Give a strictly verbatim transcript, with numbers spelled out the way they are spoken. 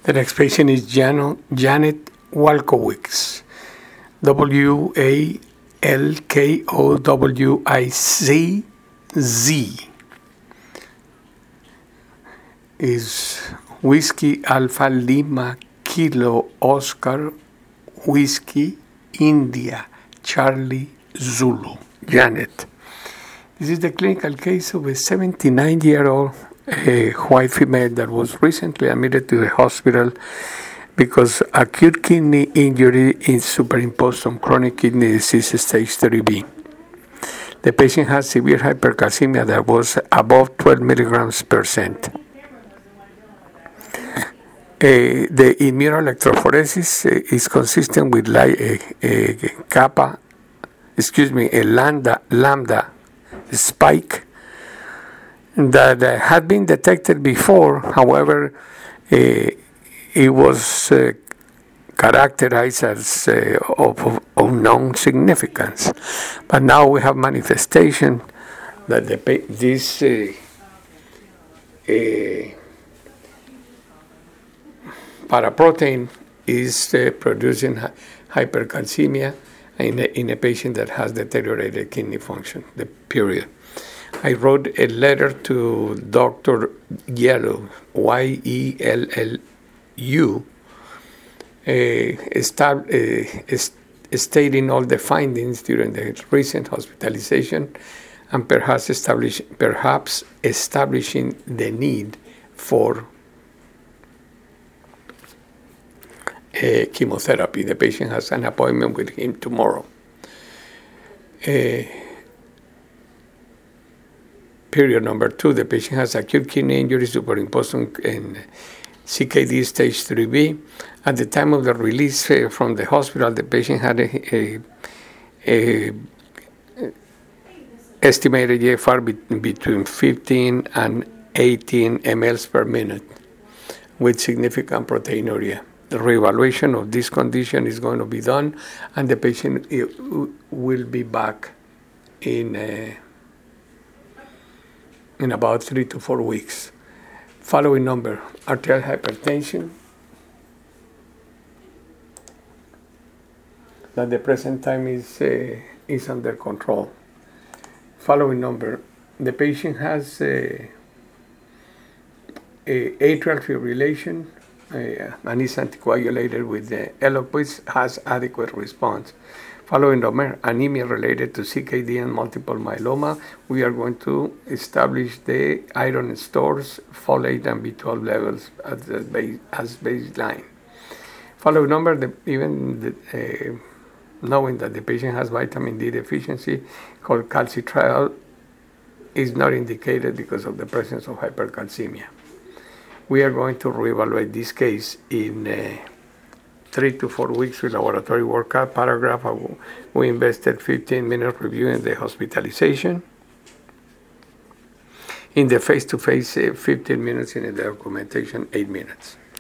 The next patient is Jan- Janet Walkowicz, W A L K O W I C Z. Is Whiskey Alpha Lima Kilo Oscar Whiskey India Charlie Zulu. Janet. This is the clinical case of a seventy-nine-year-old uh, white female that was recently admitted to the hospital because acute kidney injury is superimposed on chronic kidney disease stage three B. The patient has severe hypercalcemia that was above twelve milligrams per cent. Uh, the immunoelectrophoresis uh, is consistent with li- uh, uh, kappa, excuse me, a lambda, lambda spike that uh, had been detected before. However, uh, it was uh, characterized as uh, of, of unknown significance. But now we have manifestation that the, this uh, uh, paraprotein is uh, producing hypercalcemia in a, in a patient that has deteriorated kidney function, the period. I wrote a letter to Doctor Yellow, Y E L L U, uh, estab- uh, est- stating all the findings during the recent hospitalization and perhaps, establish- perhaps establishing the need for Uh, chemotherapy. The patient has an appointment with him tomorrow. Uh, period number two, the patient has acute kidney injury superimposed in C K D stage three B. At the time of the release uh, from the hospital, the patient had a, a, a estimated G F R be- between fifteen and eighteen milliliters per minute with significant proteinuria. The reevaluation of this condition is going to be done, and the patient will be back in uh, in about three to four weeks. Following number: arterial hypertension. At the present time is uh, is under control. Following number: the patient has uh, a atrial fibrillation. Uh, and is anticoagulated with the Eliquis, has adequate response. Following the anemia related to C K D and multiple myeloma, we are going to establish the iron stores, folate, and B twelve levels as, the base, as baseline. Following number, the, even the, uh, knowing that the patient has vitamin D deficiency, called calcitriol, is not indicated because of the presence of hypercalcemia. We are going to reevaluate this case in uh, three to four weeks with laboratory workup. Paragraph, we invested fifteen minutes reviewing the hospitalization. In the face-to-face, uh, fifteen minutes. In the documentation, eight minutes.